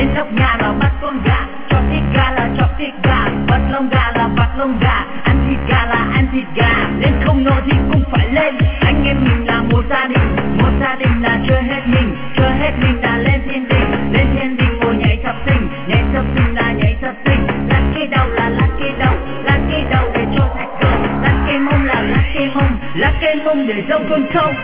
lên nóc nhà là bắt con gà, chọc thịt gà là chọc thịt gà, vắt lông gà là vắt lông gà, ăn thịt gà là ăn thịt gà. Lên không nổi thì cũng phải lên, anh em mình là một gia đình là chơi hết mình là lên thiên đình ngồi nhảy thập sinh là nhảy thập sinh. Lắc cái đầu là lắc cái đầu để cho sạch gầu, lắc cái mông là lắc cái mông để dâu con trâu.